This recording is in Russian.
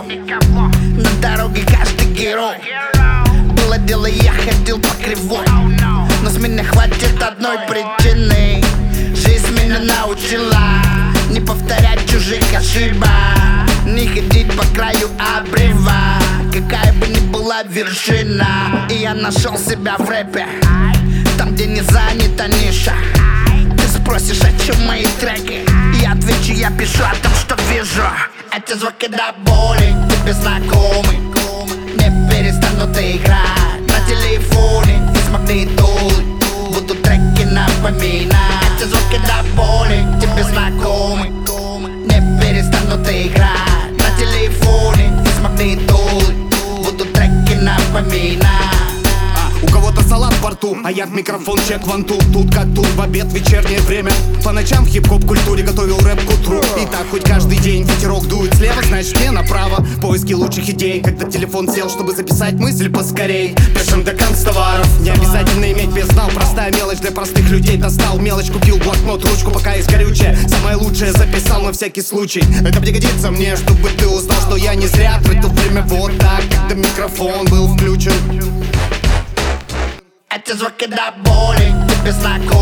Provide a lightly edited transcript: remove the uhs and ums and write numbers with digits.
На дороге каждый герой. Было дело, я ходил по кривой, но с меня хватит одной причины. Жизнь меня научила не повторять чужих ошибок, не ходить по краю обрыва, какая бы ни была вершина. И я нашел себя в рэпе, там, где не занята ниша. Ты спросишь, о чем мои треки, я отвечу, я пишу о том, что вижу. Эти звуки до боли тебе знакомы, не перестанут играть на телефоне из магнитолы. Будут треки напоминать. Эти звуки до боли тебе знакомы, не перестанут играть на телефоне из магнитолы. Будут треки напоминать. У кого-то салат во рту, а я в микрофон чек ванту. Тут как тут, в обед, вечернее время. По ночам в хип-хоп культуре готовил рэп к утру. И так хоть каждый день ветерок дует слева, значит мне направо. Поиски лучших идей, когда телефон сел, чтобы записать мысль поскорей. Пишем до констоваров, не обязательно иметь бездал. Простая мелочь для простых людей, достал мелочь, купил блокнот, ручку, пока есть горючее. Самое лучшее записал на всякий случай. Это пригодится мне, чтобы ты узнал, что я не зря тратил время вот так, когда микрофон был включен. Эти звуки до боли тебе знакомы,